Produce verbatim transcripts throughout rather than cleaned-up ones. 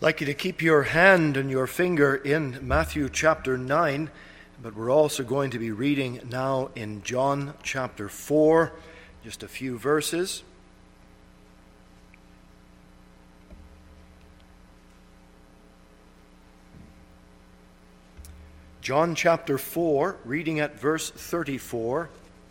I'd like you to keep your hand and your finger in Matthew chapter nine, but we're also going to be reading now in John chapter four, just a few verses. John chapter four, reading at verse thirty-four.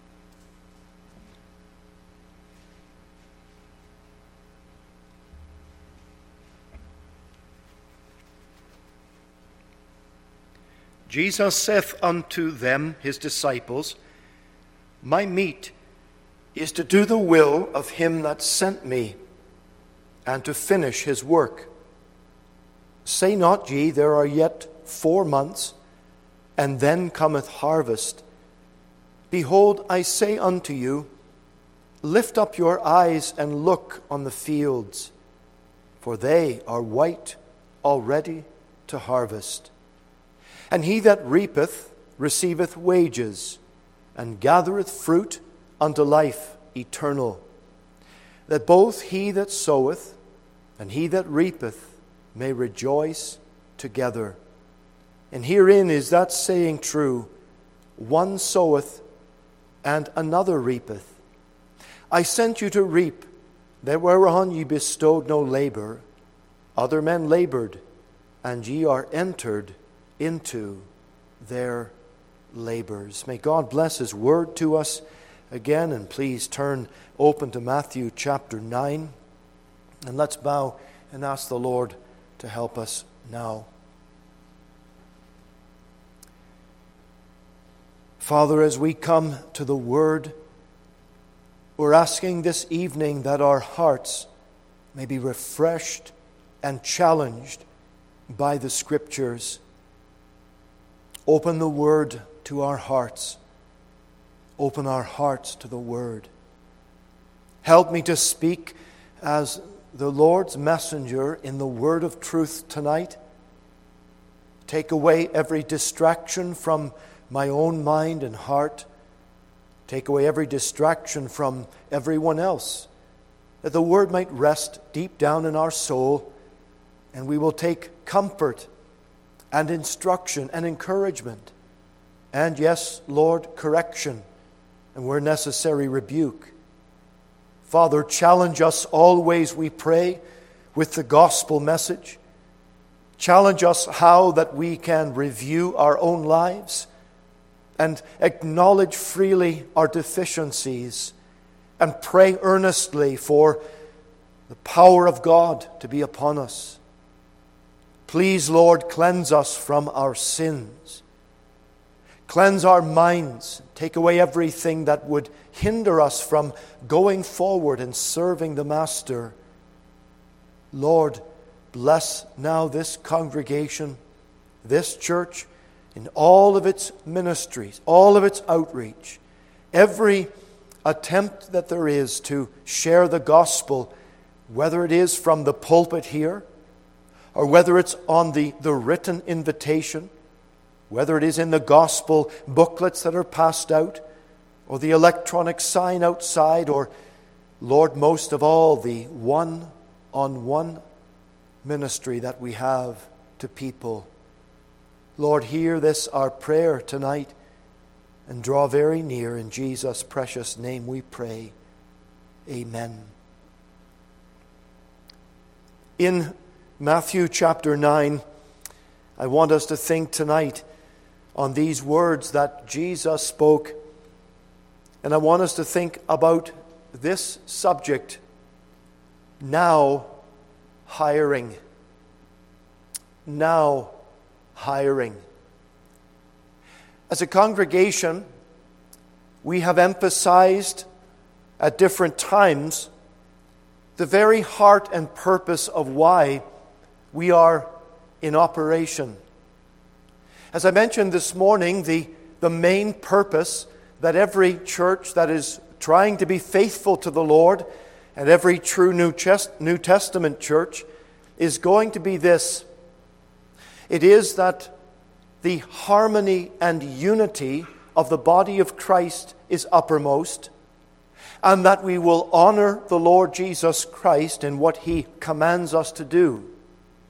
Jesus saith unto them, his disciples, My meat is to do the will of him that sent me, and to finish his work. Say not ye, There are yet four months, and then cometh harvest. Behold, I say unto you, Lift up your eyes and look on the fields, for they are white already to harvest. And he that reapeth receiveth wages, and gathereth fruit unto life eternal, that both he that soweth and he that reapeth may rejoice together. And herein is that saying true, One soweth, and another reapeth. I sent you to reap that whereon ye bestowed no labor. Other men labored, and ye are entered into their labors. May God bless his word to us again, and please turn open to Matthew chapter nine, and let's bow and ask the Lord to help us now. Father, as we come to the word, we're asking this evening that our hearts may be refreshed and challenged by the Scriptures. Open the Word to our hearts. Open our hearts to the Word. Help me to speak as the Lord's messenger in the word of truth tonight. Take away every distraction from my own mind and heart. Take away every distraction from everyone else, that the Word might rest deep down in our soul, and we will take comfort and instruction and encouragement, and yes, Lord, correction, and where necessary, rebuke. Father, challenge us always, we pray, with the gospel message. Challenge us how that we can review our own lives and acknowledge freely our deficiencies and pray earnestly for the power of God to be upon us. Please, Lord, cleanse us from our sins. Cleanse our minds. Take away everything that would hinder us from going forward and serving the Master. Lord, bless now this congregation, this church, in all of its ministries, all of its outreach, every attempt that there is to share the gospel, whether it is from the pulpit here, or whether it's on the, the written invitation, whether it is in the gospel booklets that are passed out, or the electronic sign outside, or, Lord, most of all, the one-on-one ministry that we have to people. Lord, hear this, our prayer tonight, and draw very near. In Jesus' precious name we pray. Amen. In Matthew chapter nine, I want us to think tonight on these words that Jesus spoke. And I want us to think about this subject, now hiring. Now hiring. As a congregation, we have emphasized at different times the very heart and purpose of why we are in operation. As I mentioned this morning, the, the main purpose that every church that is trying to be faithful to the Lord, and every true New, Chest, New Testament church, is going to be this. It is that the harmony and unity of the body of Christ is uppermost, and that we will honor the Lord Jesus Christ in what He commands us to do.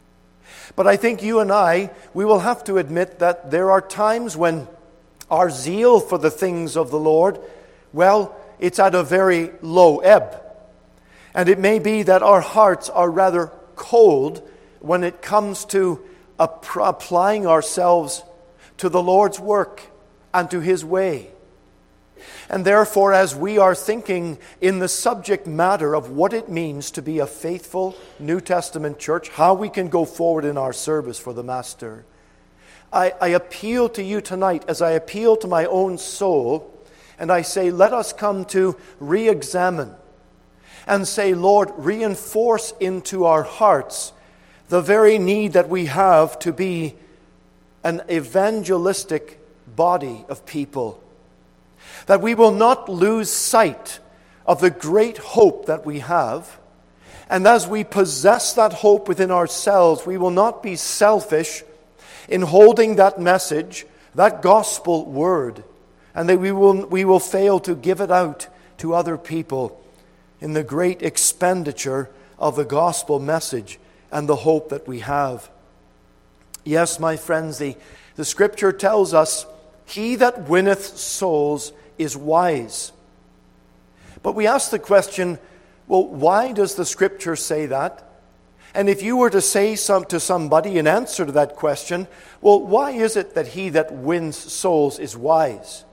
But I think you and I, we will have to admit that there are times when our zeal for the things of the Lord, well, it's at a very low ebb. And it may be that our hearts are rather cold when it comes to applying ourselves to the Lord's work and to His way. And therefore, as we are thinking in the subject matter of what it means to be a faithful New Testament church, how we can go forward in our service for the Master, I, I appeal to you tonight as I appeal to my own soul, and I say, let us come to re-examine and say, Lord, reinforce into our hearts the very need that we have to be an evangelistic body of people. That we will not lose sight of the great hope that we have. And as we possess that hope within ourselves, we will not be selfish in holding that message, that gospel word, and that we will, we will fail to give it out to other people in the great expenditure of the gospel message and the hope that we have. Yes, my friends, the, the Scripture tells us, he that winneth souls is wise. But we ask the question, well, why does the Scripture say that? And if you were to say some, to somebody in answer to that question, well, why is it that he that wins souls is wise?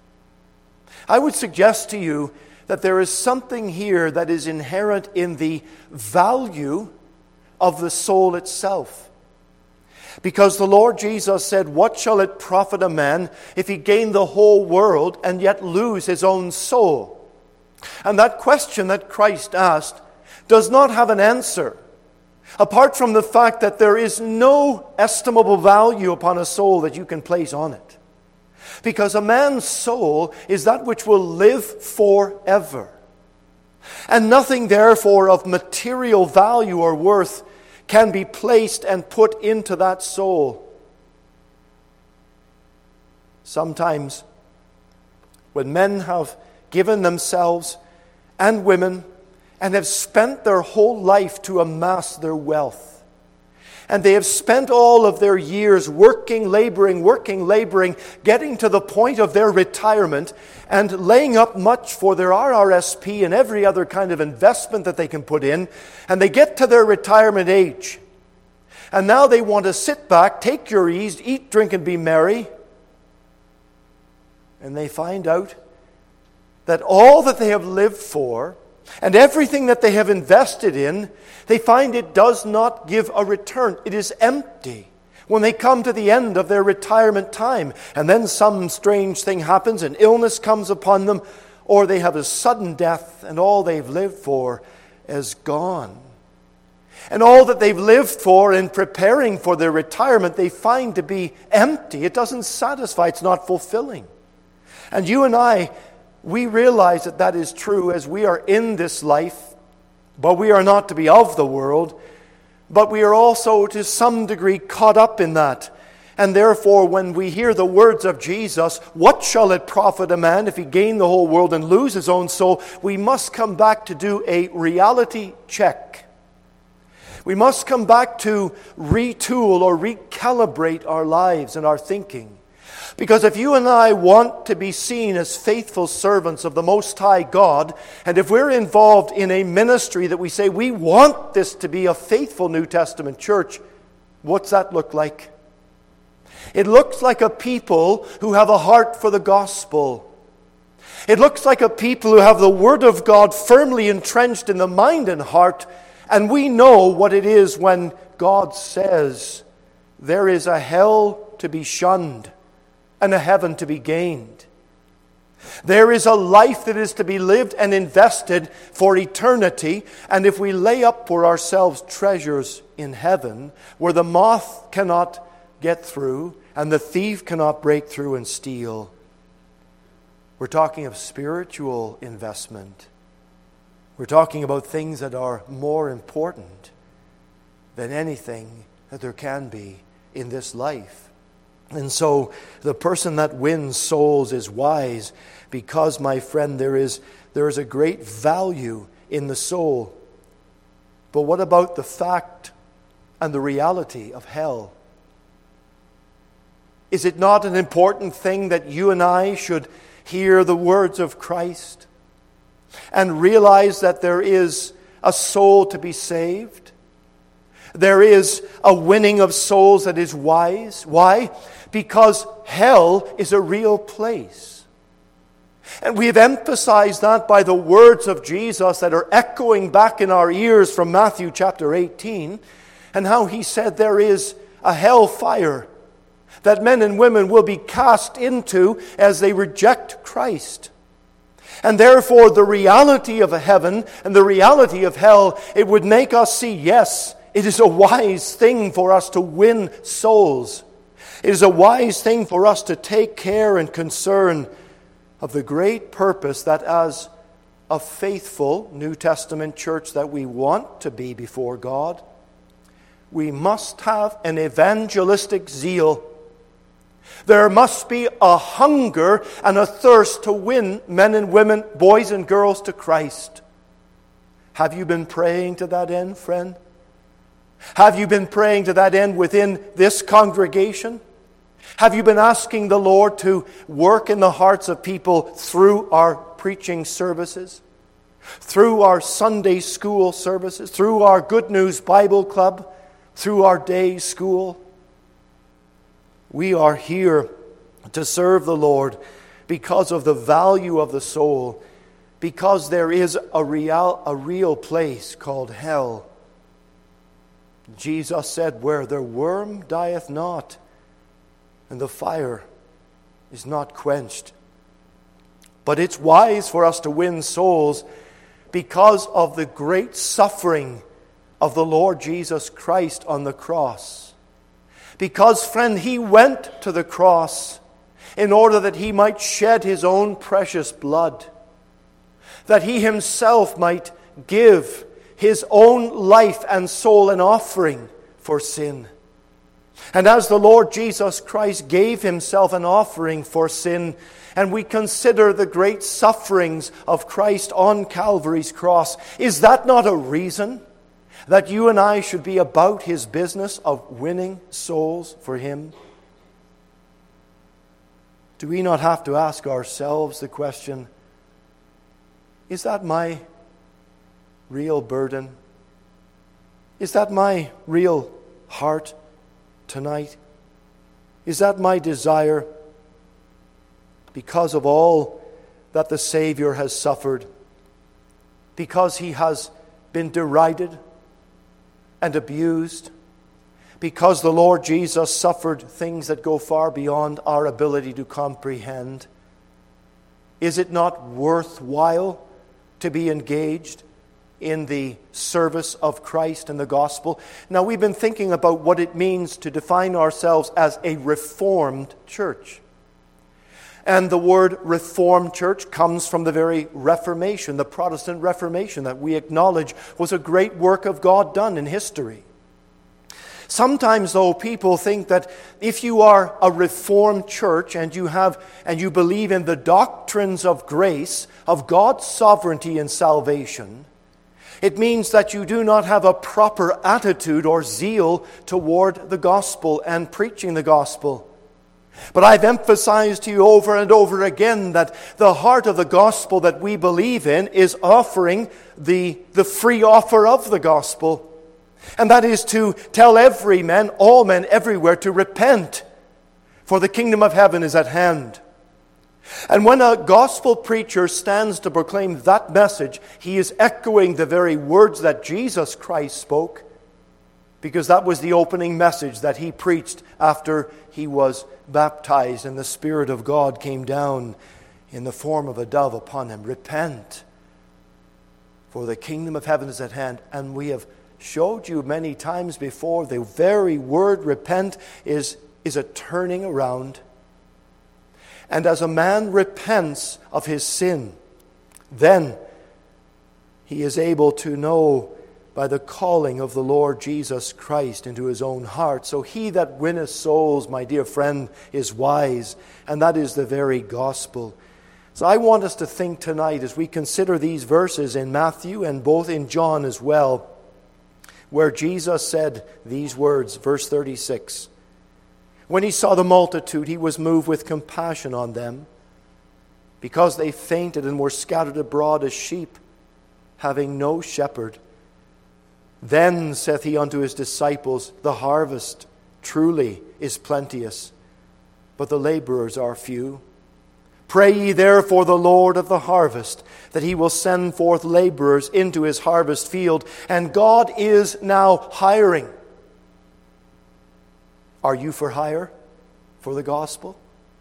I would suggest to you that there is something here that is inherent in the value of the soul itself. Because the Lord Jesus said, what shall it profit a man if he gain the whole world and yet lose his own soul? And that question that Christ asked does not have an answer, apart from the fact that there is no estimable value upon a soul that you can place on it. Because a man's soul is that which will live forever. And nothing, therefore, of material value or worth can be placed and put into that soul. Sometimes, when men have given themselves and women and have spent their whole life to amass their wealth, and they have spent all of their years working, laboring, working, laboring, getting to the point of their retirement and laying up much for their R R S P and every other kind of investment that they can put in, and they get to their retirement age. And now they want to sit back, take your ease, eat, drink, and be merry. And they find out that all that they have lived for and everything that they have invested in, they find it does not give a return. It is empty when they come to the end of their retirement time. And then some strange thing happens, an illness comes upon them, or they have a sudden death, and all they've lived for is gone. And all that they've lived for in preparing for their retirement, they find to be empty. It doesn't satisfy. It's not fulfilling. And you and I, we realize that that is true as we are in this life, but we are not to be of the world, but we are also to some degree caught up in that. And therefore, when we hear the words of Jesus, what shall it profit a man if he gain the whole world and lose his own soul? We must come back to do a reality check. We must come back to retool or recalibrate our lives and our thinking. Because if you and I want to be seen as faithful servants of the Most High God, and if we're involved in a ministry that we say we want this to be a faithful New Testament church, what's that look like? It looks like a people who have a heart for the gospel. It looks like a people who have the Word of God firmly entrenched in the mind and heart, and we know what it is when God says there is a hell to be shunned and a heaven to be gained. There is a life that is to be lived and invested for eternity, and if we lay up for ourselves treasures in heaven, where the moth cannot get through and the thief cannot break through and steal, we're talking of spiritual investment. We're talking about things that are more important than anything that there can be in this life. And so the person that wins souls is wise because, my friend, there is, there is a great value in the soul. But what about the fact and the reality of hell? Is it not an important thing that you and I should hear the words of Christ and realize that there is a soul to be saved? There is a winning of souls that is wise. Why? Because hell is a real place. And we have emphasized that by the words of Jesus that are echoing back in our ears from Matthew chapter eighteen, and how he said there is a hell fire that men and women will be cast into as they reject Christ. And therefore the reality of a heaven and the reality of hell, it would make us see, yes, it is a wise thing for us to win souls. It is a wise thing for us to take care and concern of the great purpose that as a faithful New Testament church that we want to be before God, we must have an evangelistic zeal. There must be a hunger and a thirst to win men and women, boys and girls to Christ. Have you been praying to that end, friend? Have you been praying to that end within this congregation? Have you been asking the Lord to work in the hearts of people through our preaching services, through our Sunday school services, through our Good News Bible Club, through our day school? We are here to serve the Lord because of the value of the soul, because there is a real, a real place called hell. Jesus said, where the worm dieth not, and the fire is not quenched. But it's wise for us to win souls because of the great suffering of the Lord Jesus Christ on the cross. Because, friend, He went to the cross in order that He might shed His own precious blood, that He Himself might give His own life and soul an offering for sin. And as the Lord Jesus Christ gave Himself an offering for sin, and we consider the great sufferings of Christ on Calvary's cross, is that not a reason that you and I should be about His business of winning souls for Him? Do we not have to ask ourselves the question, is that my real burden? Is that my real heart tonight? Is that my desire? Because of all that the Savior has suffered, because He has been derided and abused, because the Lord Jesus suffered things that go far beyond our ability to comprehend, is it not worthwhile to be engaged in the service of Christ and the gospel? Now, we've been thinking about what it means to define ourselves as a Reformed church. And the word Reformed church comes from the very Reformation, the Protestant Reformation that we acknowledge was a great work of God done in history. Sometimes, though, people think that if you are a Reformed church and you have and you believe in the doctrines of grace, of God's sovereignty and salvation, it means that you do not have a proper attitude or zeal toward the gospel and preaching the gospel. But I've emphasized to you over and over again that the heart of the gospel that we believe in is offering the, the free offer of the gospel. And that is to tell every man, all men everywhere, to repent, for the kingdom of heaven is at hand. And when a gospel preacher stands to proclaim that message, he is echoing the very words that Jesus Christ spoke, because that was the opening message that He preached after He was baptized and the Spirit of God came down in the form of a dove upon Him. Repent, for the kingdom of heaven is at hand. And we have showed you many times before, the very word repent is, is a turning around. And as a man repents of his sin, then he is able to know by the calling of the Lord Jesus Christ into his own heart. So he that winneth souls, my dear friend, is wise, and that is the very gospel. So I want us to think tonight, as we consider these verses in Matthew and both in John as well, where Jesus said these words, verse thirty-six. When he saw the multitude, he was moved with compassion on them, because they fainted and were scattered abroad as sheep, having no shepherd. Then saith he unto his disciples, the harvest truly is plenteous, but the laborers are few. Pray ye therefore the Lord of the harvest, that he will send forth laborers into his harvest field. And God is now hiring. Are you for hire for the gospel?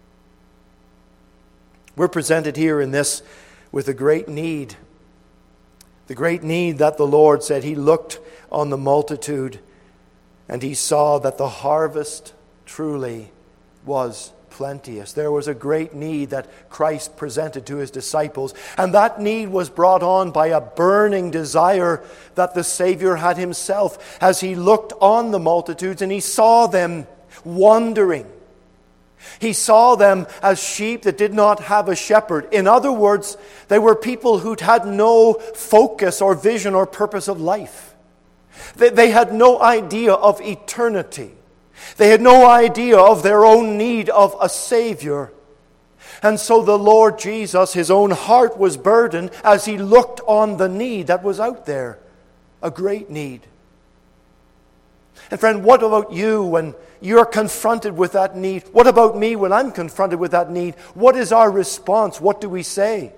We're presented here in this with a great need. The great need that the Lord said. He looked on the multitude and he saw that the harvest truly was plenteous. There was a great need that Christ presented to his disciples, and that need was brought on by a burning desire that the Savior had himself, as he looked on the multitudes and he saw them wandering. He saw them as sheep that did not have a shepherd. In other words, they were people who'd had no focus or vision or purpose of life. They, they had no idea of eternity. They had no idea of their own need of a Savior. And so the Lord Jesus, his own heart was burdened as he looked on the need that was out there. A great need. And friend, what about you when you're confronted with that need? What about me when I'm confronted with that need? What is our response? What do we say?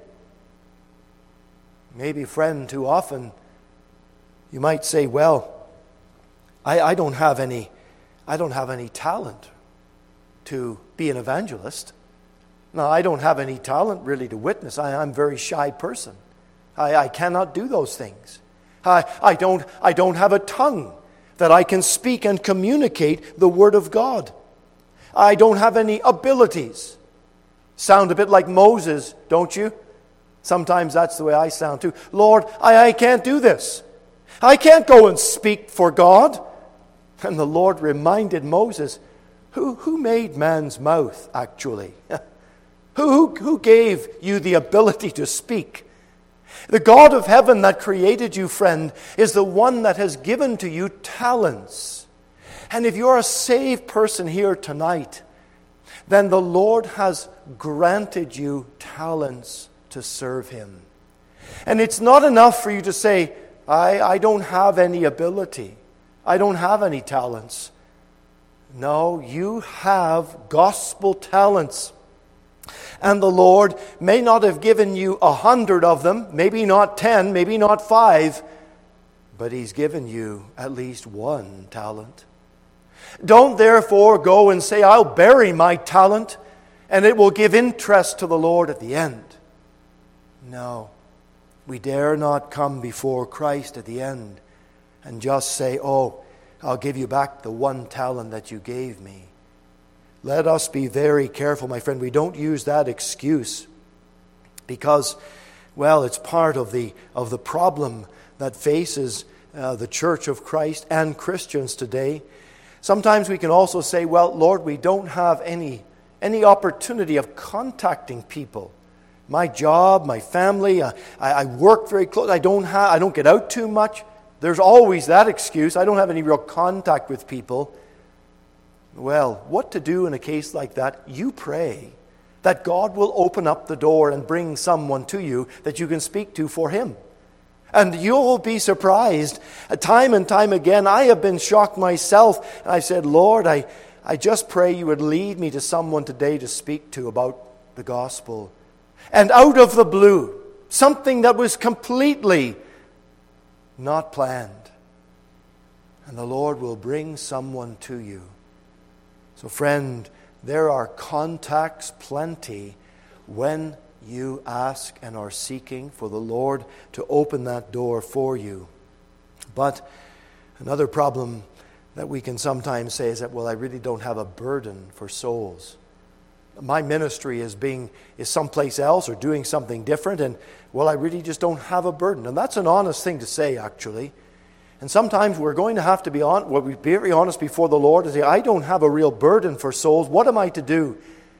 Maybe, friend, too often you might say, well, I, I don't have any I don't have any talent to be an evangelist. No, I don't have any talent really to witness. I, I'm a very shy person. I, I cannot do those things. I, I don't I don't have a tongue that I can speak and communicate the Word of God. I don't have any abilities. Sound a bit like Moses, don't you? Sometimes that's the way I sound too. Lord, I, I can't do this. I can't go and speak for God. And the Lord reminded Moses, who, who made man's mouth, actually? who, who, who gave you the ability to speak? The God of heaven that created you, friend, is the one that has given to you talents. And if you're a saved person here tonight, then the Lord has granted you talents to serve Him. And it's not enough for you to say, I, I don't have any ability. I don't have any talents. No, you have gospel talents. And the Lord may not have given you a hundred of them, maybe not ten, maybe not five, but He's given you at least one talent. Don't therefore go and say, I'll bury my talent and it will give interest to the Lord at the end. No, we dare not come before Christ at the end and just say, oh, I'll give you back the one talent that you gave me. Let us be very careful, my friend. We don't use that excuse because, well, it's part of the of the problem that faces uh, the Church of Christ and Christians today. Sometimes we can also say, well, Lord, we don't have any, any opportunity of contacting people. My job, my family, uh, I, I work very close. I don't have, I don't get out too much. There's always that excuse. I don't have any real contact with people. Well, what to do in a case like that? You pray that God will open up the door and bring someone to you that you can speak to for Him. And you'll be surprised. Time and time again, I have been shocked myself. And I said, Lord, I, I just pray you would lead me to someone today to speak to about the gospel. And out of the blue, something that was completely not planned. And the Lord will bring someone to you. So friend, there are contacts plenty when you ask and are seeking for the Lord to open that door for you. But another problem that we can sometimes say is that, well, I really don't have a burden for souls. My ministry is being is someplace else or doing something different, and, well, I really just don't have a burden. And that's an honest thing to say, actually. And sometimes we're going to have to be on, well, be very honest before the Lord and say, I don't have a real burden for souls. What am I to do?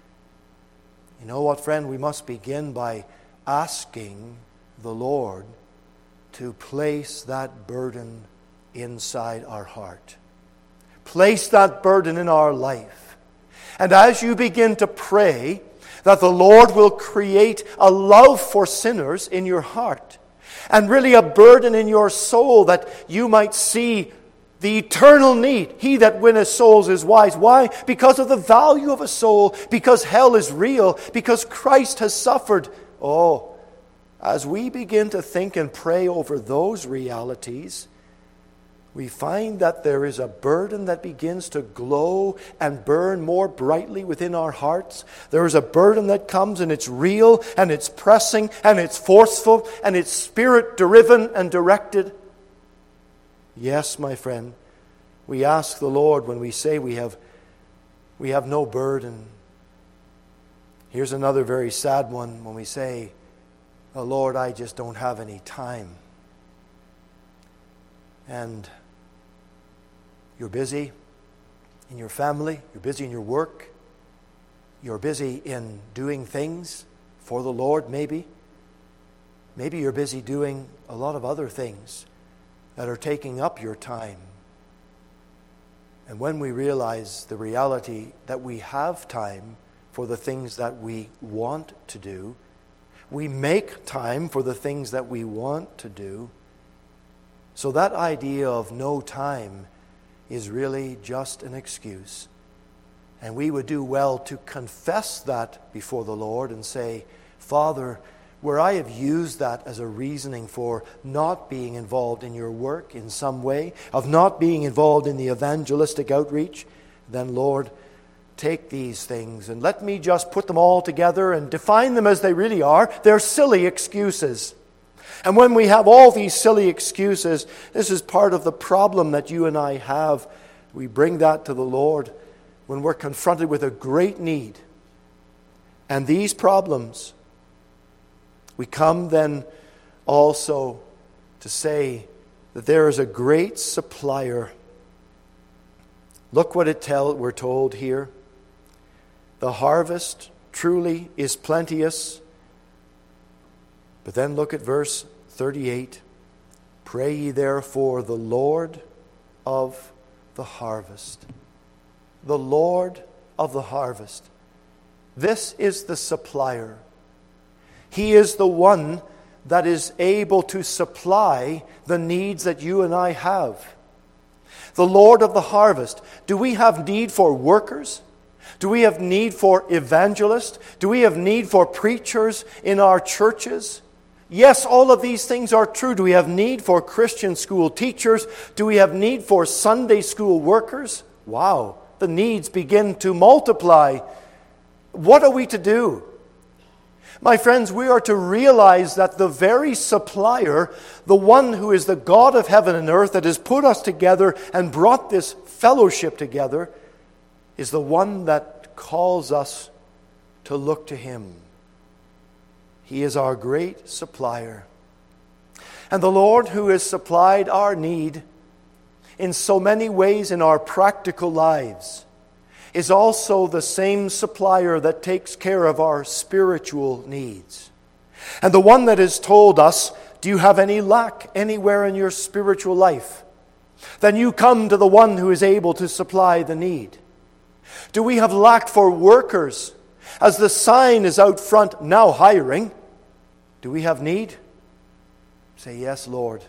You know what, friend? We must begin by asking the Lord to place that burden inside our heart. Place that burden in our life. And as you begin to pray, that the Lord will create a love for sinners in your heart, and really a burden in your soul that you might see the eternal need. He that winneth souls is wise. Why? Because of the value of a soul, because hell is real, because Christ has suffered. Oh, as we begin to think and pray over those realities, we find that there is a burden that begins to glow and burn more brightly within our hearts. There is a burden that comes, and it's real, and it's pressing, and it's forceful, and it's spirit-driven and directed. Yes, my friend, we ask the Lord when we say we have, we have no burden. Here's another very sad one when we say, oh, Lord, I just don't have any time. And you're busy in your family, you're busy in your work, you're busy in doing things for the Lord maybe. Maybe you're busy doing a lot of other things that are taking up your time. And when we realize the reality that we have time for the things that we want to do, we make time for the things that we want to do. So that idea of no time is really just an excuse. And we would do well to confess that before the Lord and say, Father, where I have used that as a reasoning for not being involved in your work in some way, of not being involved in the evangelistic outreach, then Lord, take these things and let me just put them all together and define them as they really are. They're silly excuses. And when we have all these silly excuses, this is part of the problem that you and I have. We bring that to the Lord when we're confronted with a great need. And these problems, we come then also to say that there is a great supplier. Look what it tell we're told here. The harvest truly is plenteous. But then look at verse thirty-eight. Pray ye therefore the Lord of the harvest. The Lord of the harvest. This is the supplier. He is the one that is able to supply the needs that you and I have. The Lord of the harvest. Do we have need for workers? Do we have need for evangelists? Do we have need for preachers in our churches? Yes, all of these things are true. Do we have need for Christian school teachers? Do we have need for Sunday school workers? Wow, the needs begin to multiply. What are we to do? My friends, we are to realize that the very supplier, the one who is the God of heaven and earth that has put us together and brought this fellowship together, is the one that calls us to look to Him. He is our great supplier. And the Lord who has supplied our need in so many ways in our practical lives is also the same supplier that takes care of our spiritual needs. And the one that has told us, do you have any lack anywhere in your spiritual life? Then you come to the one who is able to supply the need. Do we have lack for workers? As the sign is out front, now hiring, do we have need? Say, yes, Lord.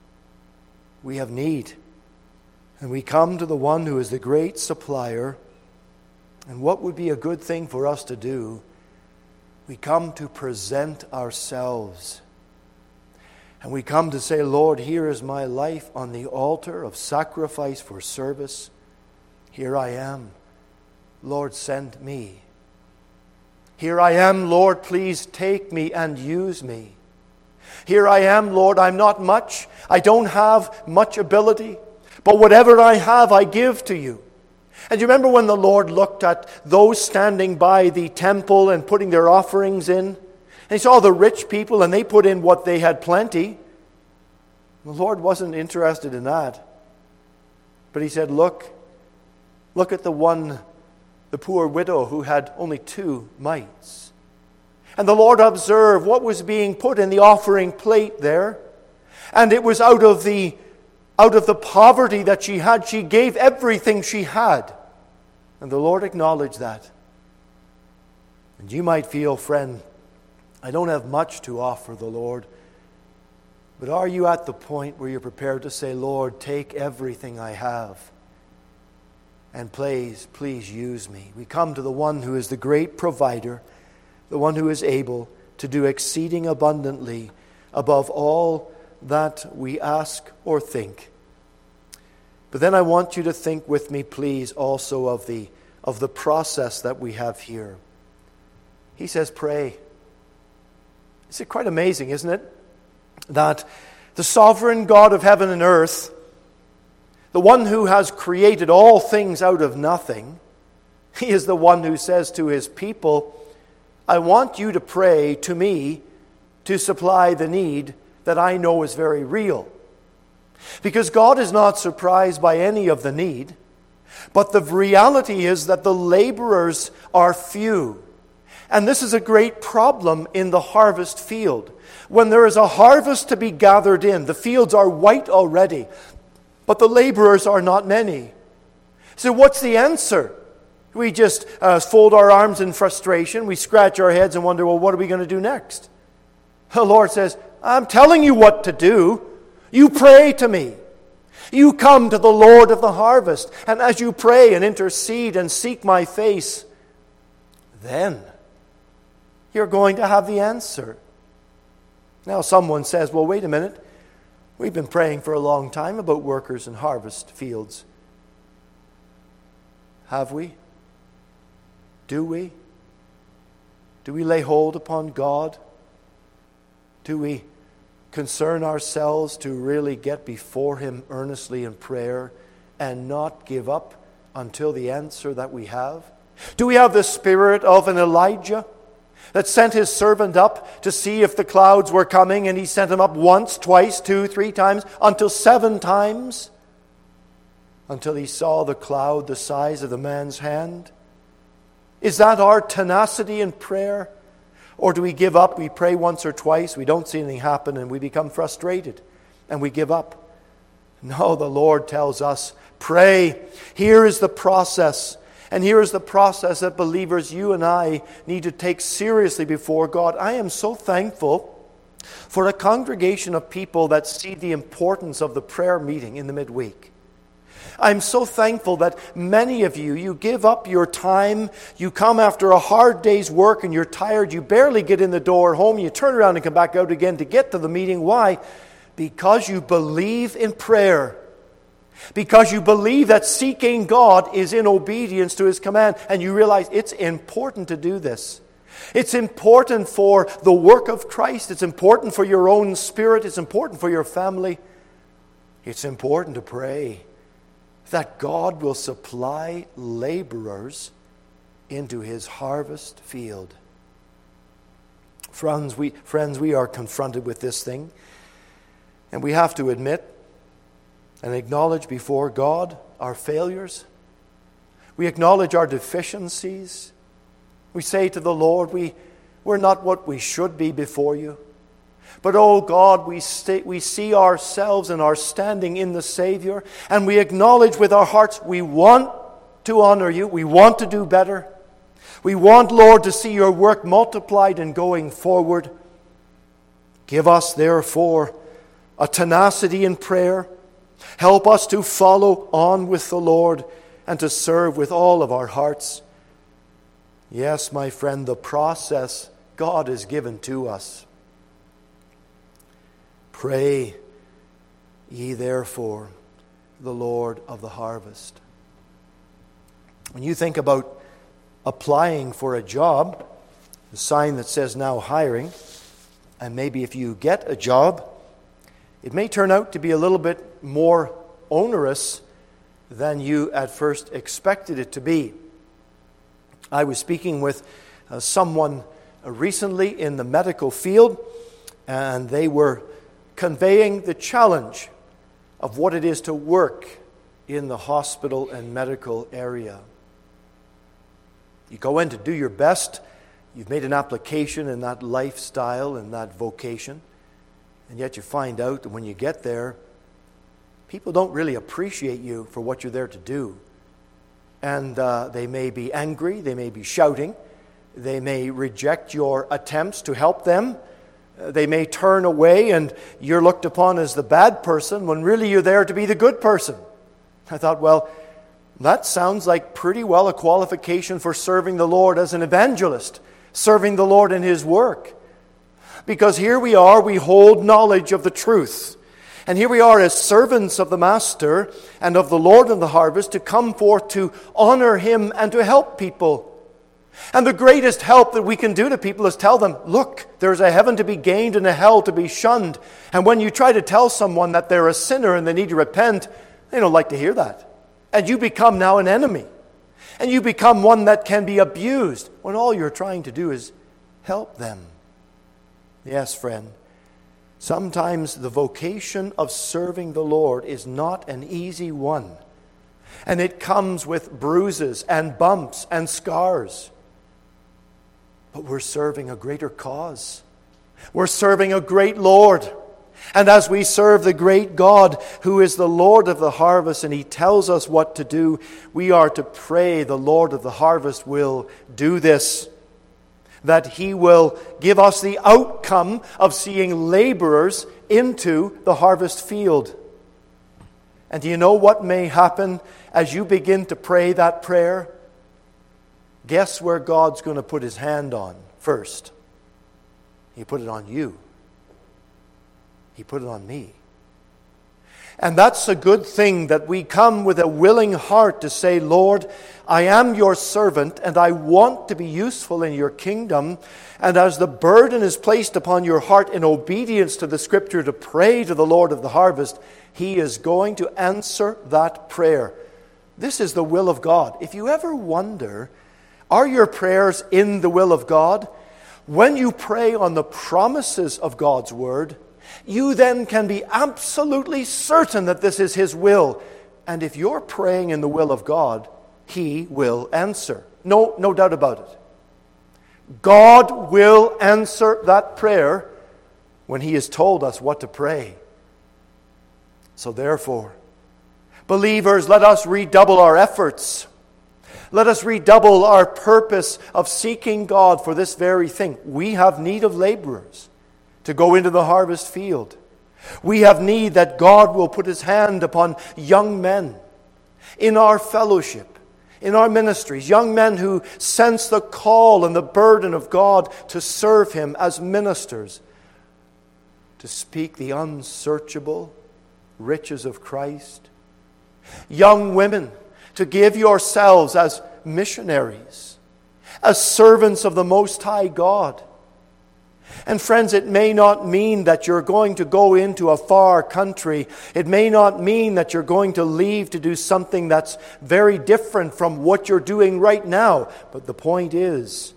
We have need. And we come to the one who is the great supplier. And what would be a good thing for us to do? We come to present ourselves. And we come to say, Lord, here is my life on the altar of sacrifice for service. Here I am. Lord, send me. Here I am, Lord, please take me and use me. Here I am, Lord, I'm not much. I don't have much ability. But whatever I have, I give to you. And you remember when the Lord looked at those standing by the temple and putting their offerings in? And He saw the rich people and they put in what they had plenty. The Lord wasn't interested in that. But He said, look, look at the one, the poor widow who had only two mites. And the Lord observed what was being put in the offering plate there. And it was out of the Out of the poverty that she had, she gave everything she had. And the Lord acknowledged that. And you might feel, friend, I don't have much to offer the Lord. But are you at the point where you're prepared to say, Lord, take everything I have, and please, please use me? We come to the one who is the great provider, the one who is able to do exceeding abundantly above all that we ask or think. But then I want you to think with me, please, also of the, of the process that we have here. He says, pray. It's quite amazing, isn't it? That the sovereign God of heaven and earth, the one who has created all things out of nothing, He is the one who says to His people, I want you to pray to me to supply the need that I know is very real. Because God is not surprised by any of the need, but the reality is that the laborers are few. And this is a great problem in the harvest field. When there is a harvest to be gathered in, the fields are white already, but the laborers are not many. So what's the answer? We just uh, fold our arms in frustration. We scratch our heads and wonder, well, what are we going to do next? The Lord says, I'm telling you what to do. You pray to me. You come to the Lord of the harvest. And as you pray and intercede and seek my face, then you're going to have the answer. Now someone says, well, wait a minute. We've been praying for a long time about workers in harvest fields. Have we? Do we? Do we lay hold upon God? Do we concern ourselves to really get before Him earnestly in prayer and not give up until the answer that we have? Do we have the spirit of an Elijah that sent his servant up to see if the clouds were coming, and he sent him up once, twice, two, three times, until seven times, until he saw the cloud the size of the man's hand? Is that our tenacity in prayer? Or do we give up? We pray once or twice, we don't see anything happen, and we become frustrated, and we give up. No, the Lord tells us, pray. Here is the process. And here is the process that believers, you and I, need to take seriously before God. I am so thankful for a congregation of people that see the importance of the prayer meeting in the midweek. I'm so thankful that many of you, you give up your time, you come after a hard day's work and you're tired, you barely get in the door home, you turn around and come back out again to get to the meeting. Why? Because you believe in prayer. Because you believe that seeking God is in obedience to His command, and you realize it's important to do this. It's important for the work of Christ. It's important for your own spirit. It's important for your family. It's important to pray that God will supply laborers into His harvest field. Friends, we, friends, we are confronted with this thing, and we have to admit and acknowledge before God our failures. We acknowledge our deficiencies. We say to the Lord, we, we're not what we should be before you. But, oh God, we, stay, we see ourselves and our standing in the Savior, and we acknowledge with our hearts we want to honor you. We want to do better. We want, Lord, to see your work multiplied and going forward. Give us, therefore, a tenacity in prayer. Help us to follow on with the Lord and to serve with all of our hearts. Yes, my friend, the process God has given to us. Pray ye therefore the Lord of the harvest. When you think about applying for a job, the sign that says now hiring, and maybe if you get a job, it may turn out to be a little bit more onerous than you at first expected it to be. I was speaking with uh, someone uh, recently in the medical field, and they were conveying the challenge of what it is to work in the hospital and medical area. You go in to do your best. You've made an application in that lifestyle and that vocation. And yet you find out that when you get there, people don't really appreciate you for what you're there to do. And uh, they may be angry, they may be shouting, they may reject your attempts to help them. Uh, they may turn away and you're looked upon as the bad person when really you're there to be the good person. I thought, well, that sounds like pretty well a qualification for serving the Lord as an evangelist, serving the Lord in His work. Because here we are, we hold knowledge of the truth. And here we are as servants of the Master and of the Lord of the harvest to come forth to honor Him and to help people. And the greatest help that we can do to people is tell them, look, there's a heaven to be gained and a hell to be shunned. And when you try to tell someone that they're a sinner and they need to repent, they don't like to hear that. And you become now an enemy. And you become one that can be abused when all you're trying to do is help them. Yes, friend. Sometimes the vocation of serving the Lord is not an easy one. And it comes with bruises and bumps and scars. But we're serving a greater cause. We're serving a great Lord. And as we serve the great God who is the Lord of the harvest and He tells us what to do, we are to pray the Lord of the harvest will do this. That He will give us the outcome of seeing laborers into the harvest field. And do you know what may happen as you begin to pray that prayer? Guess where God's going to put His hand on first? He put it on you. He put it on me. And that's a good thing, that we come with a willing heart to say, Lord, I am your servant and I want to be useful in your kingdom. And as the burden is placed upon your heart in obedience to the Scripture to pray to the Lord of the harvest, He is going to answer that prayer. This is the will of God. If you ever wonder, are your prayers in the will of God? When you pray on the promises of God's Word, you then can be absolutely certain that this is His will. And if you're praying in the will of God, He will answer. No, no doubt about it. God will answer that prayer when He has told us what to pray. So therefore, believers, let us redouble our efforts. Let us redouble our purpose of seeking God for this very thing. We have need of laborers to go into the harvest field. We have need that God will put His hand upon young men in our fellowship, in our ministries, young men who sense the call and the burden of God to serve Him as ministers, to speak the unsearchable riches of Christ. Young women, to give yourselves as missionaries, as servants of the Most High God. And friends, it may not mean that you're going to go into a far country. It may not mean that you're going to leave to do something that's very different from what you're doing right now. But the point is,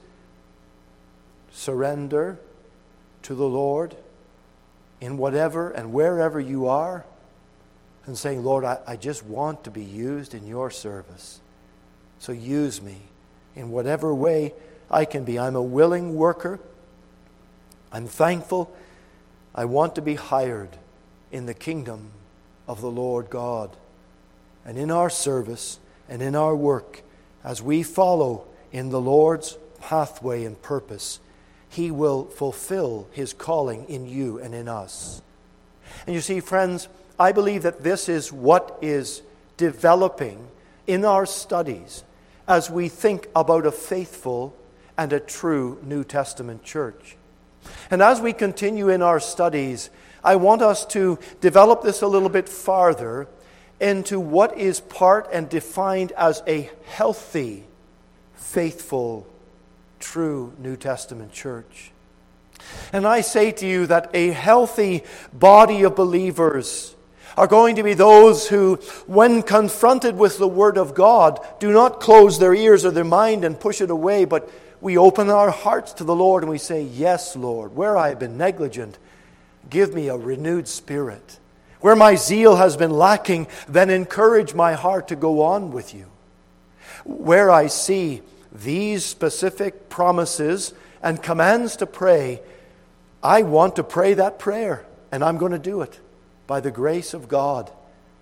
surrender to the Lord in whatever and wherever you are, and saying, Lord, I, I just want to be used in your service. So use me in whatever way I can be. I'm a willing worker. I'm thankful. I want to be hired in the kingdom of the Lord God. And in our service and in our work, as we follow in the Lord's pathway and purpose, He will fulfill His calling in you and in us. And you see, friends, I believe that this is what is developing in our studies as we think about a faithful and a true New Testament church. And as we continue in our studies, I want us to develop this a little bit farther into what is part and defined as a healthy, faithful, true New Testament church. And I say to you that a healthy body of believers are going to be those who, when confronted with the Word of God, do not close their ears or their mind and push it away, but we open our hearts to the Lord and we say, yes, Lord, where I have been negligent, give me a renewed spirit. Where my zeal has been lacking, then encourage my heart to go on with you. Where I see these specific promises and commands to pray, I want to pray that prayer, and I'm going to do it by the grace of God.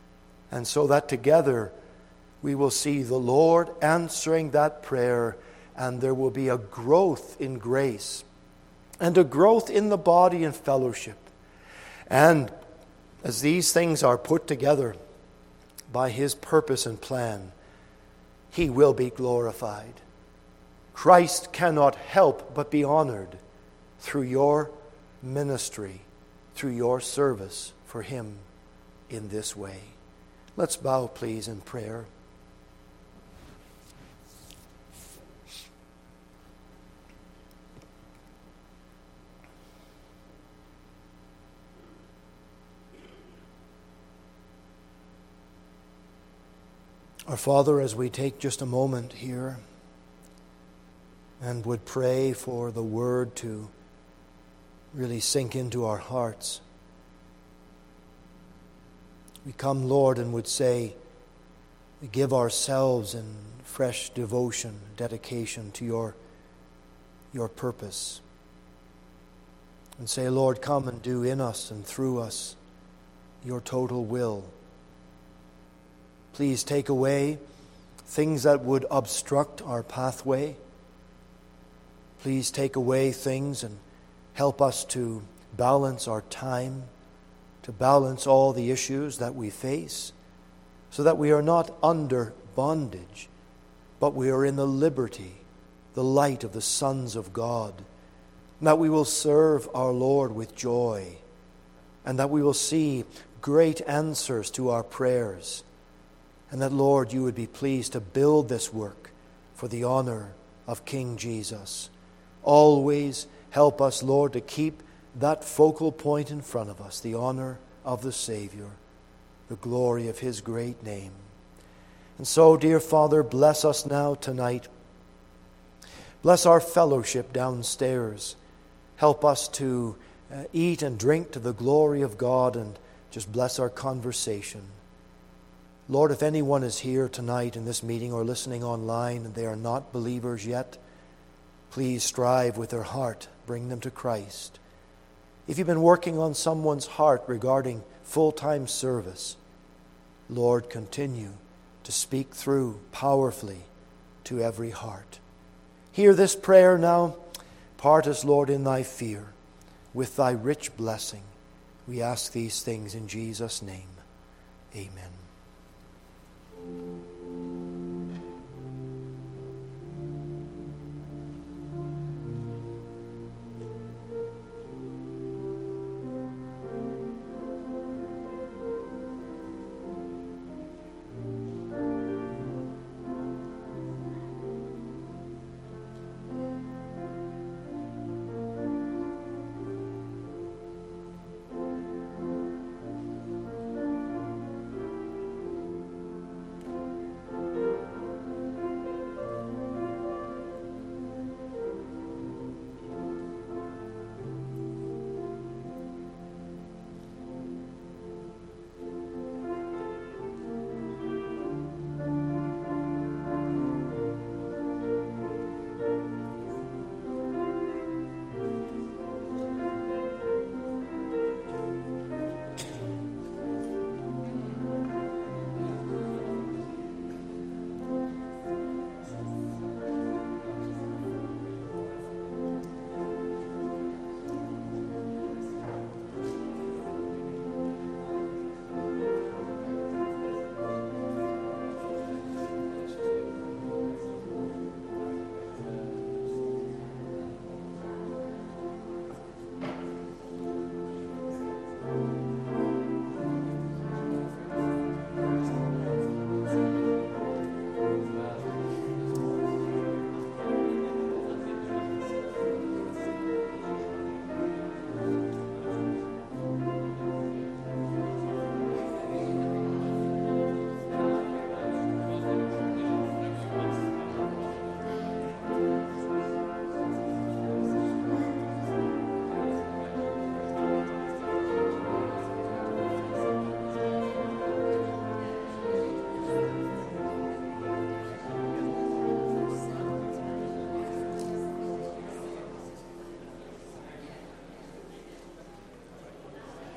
And so that together we will see the Lord answering that prayer, and there will be a growth in grace and a growth in the body and fellowship. And as these things are put together by His purpose and plan, He will be glorified. Christ cannot help but be honored through your ministry, through your service for Him in this way. Let's bow, please, in prayer. Our Father, as we take just a moment here and would pray for the Word to really sink into our hearts, we come, Lord, and would say, we give ourselves in fresh devotion, dedication to your, your purpose. And say, Lord, come and do in us and through us your total will. Please take away things that would obstruct our pathway. Please take away things and help us to balance our time, to balance all the issues that we face, so that we are not under bondage, but we are in the liberty, the light of the sons of God, and that we will serve our Lord with joy, and that we will see great answers to our prayers. And that, Lord, you would be pleased to build this work for the honor of King Jesus. Always help us, Lord, to keep that focal point in front of us, the honor of the Savior, the glory of His great name. And so, dear Father, bless us now tonight. Bless our fellowship downstairs. Help us to uh, eat and drink to the glory of God, and just bless our conversation. Lord, if anyone is here tonight in this meeting or listening online and they are not believers yet, please strive with their heart. Bring them to Christ. If you've been working on someone's heart regarding full-time service, Lord, continue to speak through powerfully to every heart. Hear this prayer now. Part us, Lord, in thy fear with thy rich blessing. We ask these things in Jesus' name. Amen.